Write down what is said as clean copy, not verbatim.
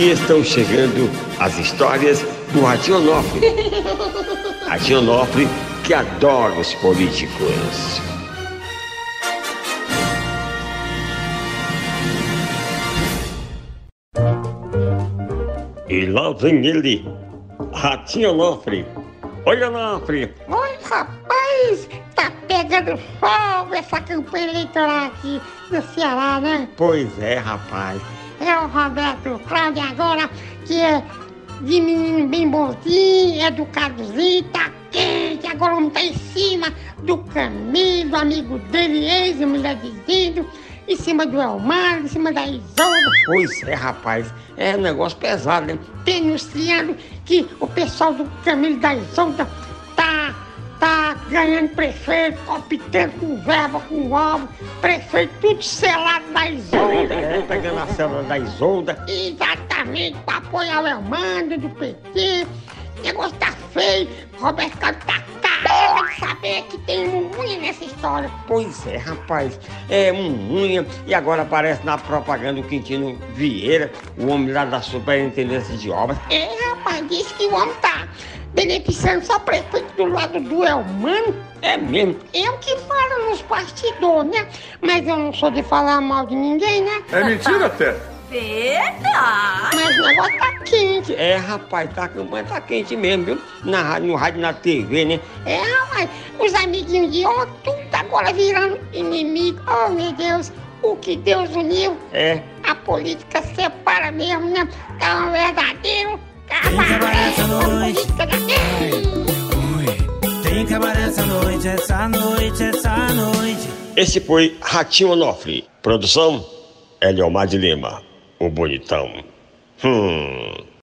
E estão chegando as histórias do Ratinho Onofre. Ratinho Onofre, que adora os políticos. E lá vem ele, Ratinho Onofre. Oi, Onofre. Oi, rapaz, tá pegando fogo essa campanha eleitoral aqui do Ceará, né? Pois é, rapaz. É o Roberto Cláudio agora, que é de menino bem bonzinho, educadozinho, tá quente, agora não tá em cima do Camilo, amigo dele, ex-mulher dizendo, em cima do Elmar, em cima da Isolda. Pois é, rapaz, é um negócio pesado, né? Denunciando que o pessoal do Camilo da Isolda tá ganhando prefeito, optando com verba, com alvo, prefeito tudo selado da Isolda. Tá ganhando a célula da Isolda. Exatamente, para apoiar o Elmando do PT. O negócio tá feio, Roberto Cláudio tá caramba de saber que tem unha nessa história. Pois é, rapaz, é unha. E agora aparece na propaganda o Quintino Vieira, o homem lá da Superintendência de Obras. É, rapaz, disse que o homem tá beneficiando só prefeito do lado do Elmano. É mesmo? É o que falam nos bastidores, né? Mas eu não sou de falar mal de ninguém, né? É mentira, até. Verdade! Mas o negócio tá quente. É, rapaz, a campanha tá quente mesmo, viu? No rádio, na TV, né? É, rapaz, os amiguinhos de ó, tudo agora virando inimigo. Oh, meu Deus, o que Deus uniu. É. A política separa mesmo, né? É um verdadeiro cabaré essa noite. Tem cabaré essa noite, essa noite. Esse foi Ratinho Onofre. Produção, Eliomar de Lima, o bonitão.